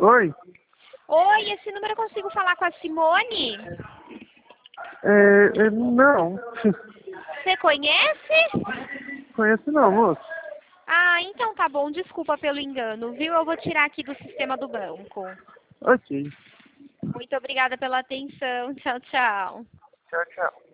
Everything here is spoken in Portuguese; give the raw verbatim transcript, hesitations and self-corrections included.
Oi? Oi, esse número eu consigo falar com a Simone? É, é, não. Você conhece? Conheço não, moço. Ah, então tá bom, desculpa pelo engano, viu? Eu vou tirar aqui do sistema do banco. Ok. Muito obrigada pela atenção. Tchau, tchau. Tchau, tchau.